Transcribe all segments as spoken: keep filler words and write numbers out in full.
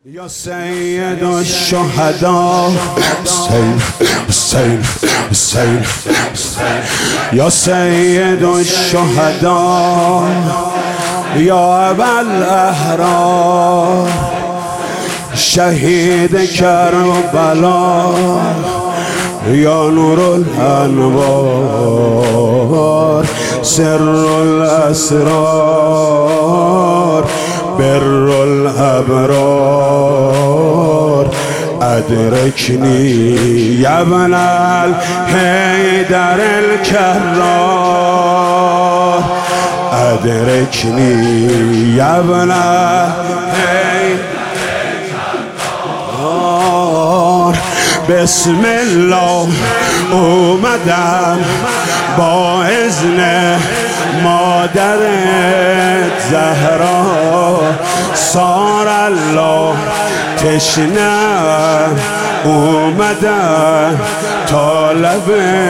یا سید الشهدا حسین حسین حسین یا سید الشهدا یا ابوالاحرار شهید کربلا یا نور الانوار سر الاسرار بر الابرار ادرکنی یا ابن الحیدر الکرار ادرکنی یا ابن الحیدر الکرار بسم الله اومدم با اذن مادر زهرا سار الله تشنه اومدم طالب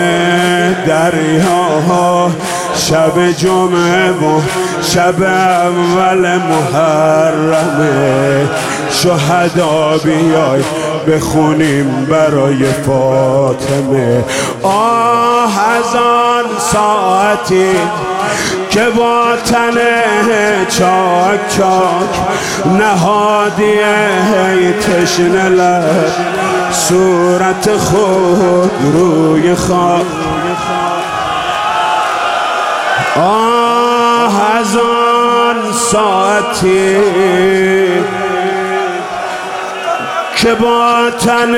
دریا شب جمعه و شب اول محرمه شهدا بیای بخونیم برای فاطمه. آه از آن ساعتی که با تن چاک چاک نهادی تشنه لب صورت خود روی خاک. آه از آن ساعتی که با تن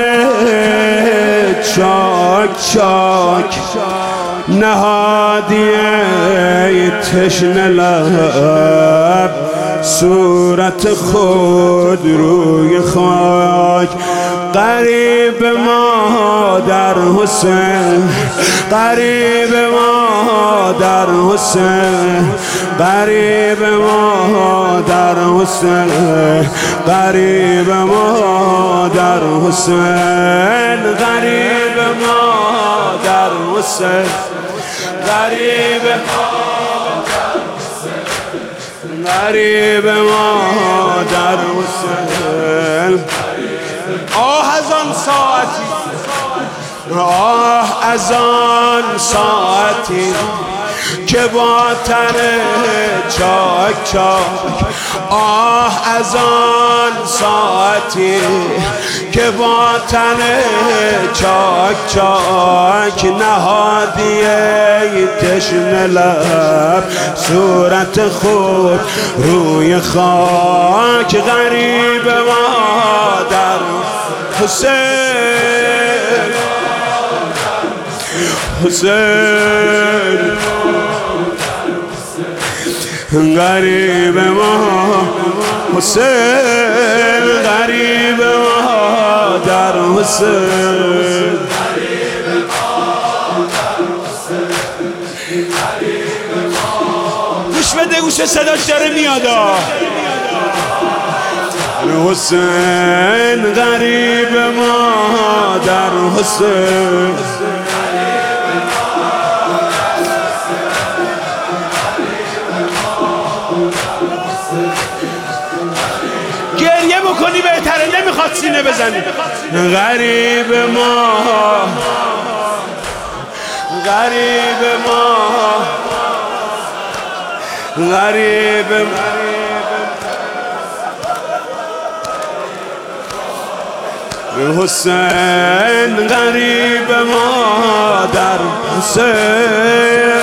چاک چاک نهادی تشنه لب صورت خود روی خاک. قریب ما در حسین قریب ما در حسین قریب ما در حسین قریب ما در حسین قریب ما در حسین قریب قریب ما در حسین. آه از آن ساعتی آه از آن ساعتی که با تن چاک چاک آه از آن ساعتی که با تن چاک چاک نهادی تشنه لب صورت خود روی خاک. غریب ما در حسین حسین غریب ما حسین غریب ما در حسین گوش بده گوش صداش داره میاد. حسین غریب ما در حسین گریه بکنی بهتره نمیخواد سینه بزنی. غریب ما غریب ما غریب ما حسین غریب ما در حسین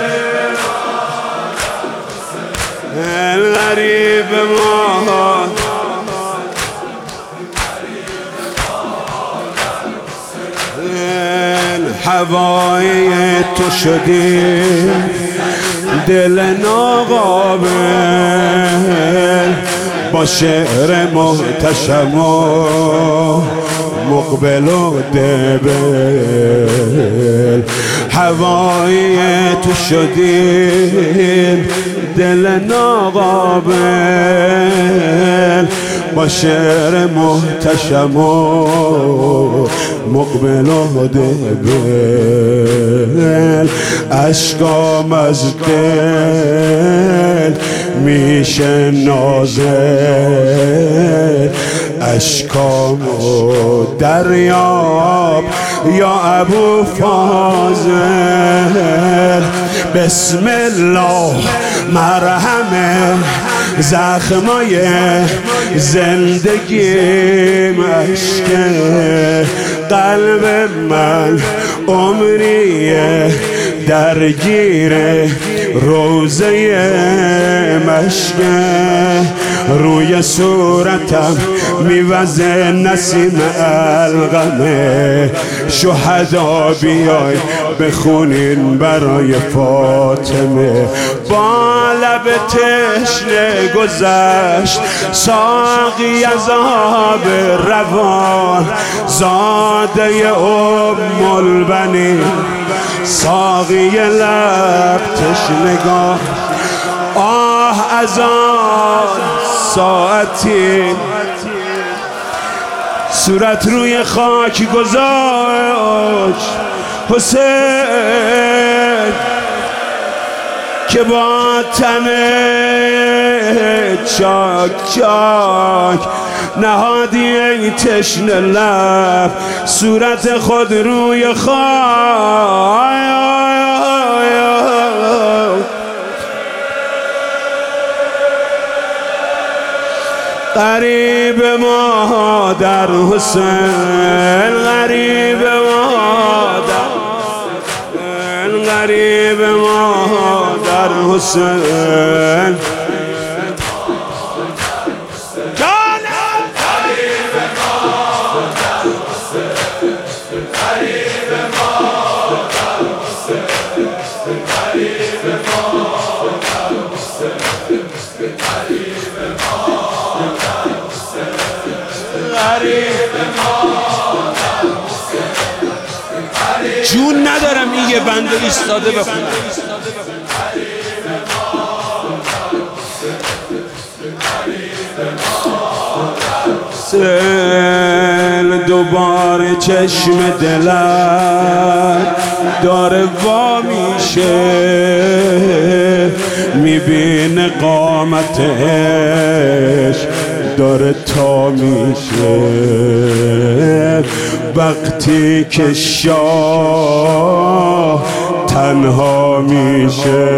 غریب ما هوای تو شدی دل ناقابل با شعر محتشم و مقبل و دبل. هوای تو شدی دل ناقابل با شعر محتشم و مقبل و دبل. اشکام از دل میشه ناظر اشکام و دریاب یا ابو فاضل. بسم الله مرهم زخمای زندگی مشکه قلب من عمریه درگیر روزه مشکه روی صورتم میوزه نسیم الغمه شهدا بیای بخونین برای فاطمه. با لب تشنه گذشت ساقی از آب روان زاده ام البنین ساقی لب تشنگان. آه از آن ساعتی صورت روی خاک گذاشت حسین که با تن چاک چاک نهادی ای تشنه لب صورت خود روی خاک. غریب ما در حسین غریب ما در غریب ما در حسین جون ندارم این یه بنده ایستاده بخونم. سل دوباره چشم دلم داره وا میشه میبینه قامتش داره تا میشه وقتی که شاه تنها میشه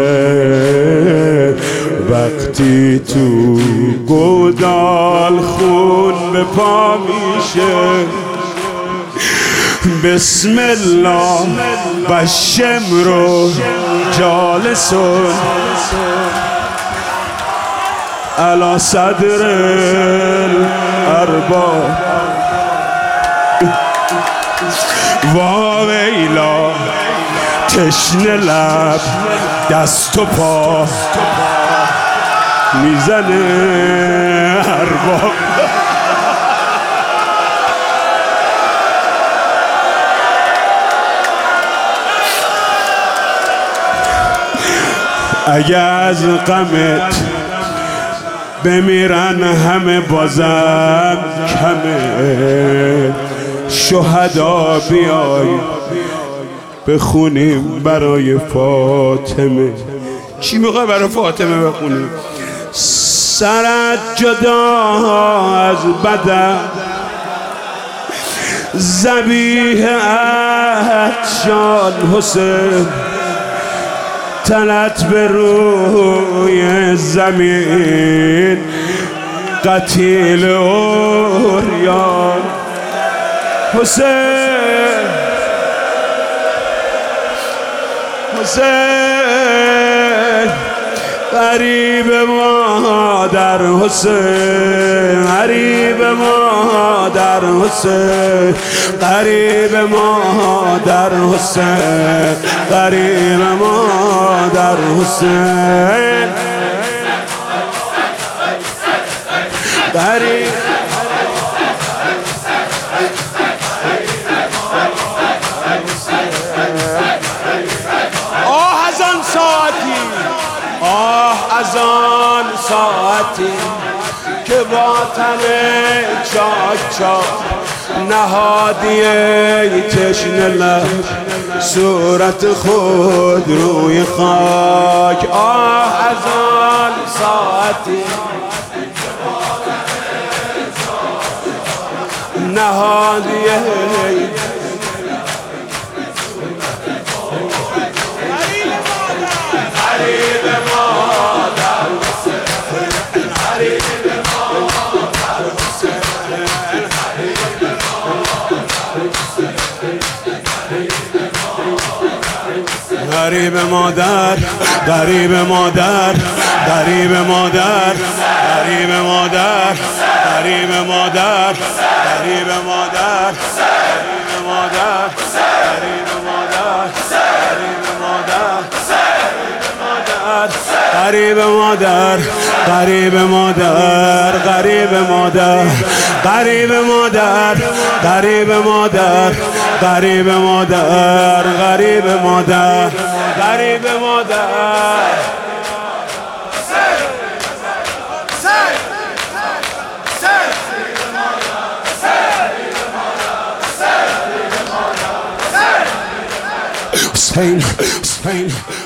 وقتی تو گودال خون به پا میشه. بسم الله و شمر جالسون علی صدر الارباب وا ویلا تشنه لب دست و پا میزنه ارباب. اگه از غمت بمیرن همه بازم کمه شهدا بیای بخونیم برای فاطمه. چی میخوای برای فاطمه بخونیم؟ سرت جدا از بدن ذبیح عطشان حسین تنت به روی زمین قتیل اوریان حسین حسین غریب ما در حسین غریب ما در حسین غریب ما در حسین غریب ما در حسین غریب آه از آن ساعتی آه از آن ساعتی که با تن چاک چاک نهادیه تشنه لب صورت خود روی خاک. آه از آن ساعتی نهادیه غریب مادر، غریب مادر، غریب مادر، غریب مادر، غریب مادر، غریب مادر، غریب مادر، غریب مادر، غریب مادر، غریب مادر، غریب مادر، غریب مادر، غریب مادر، غریب مادر، غریب مادر، غریب مادر. حسین، حسین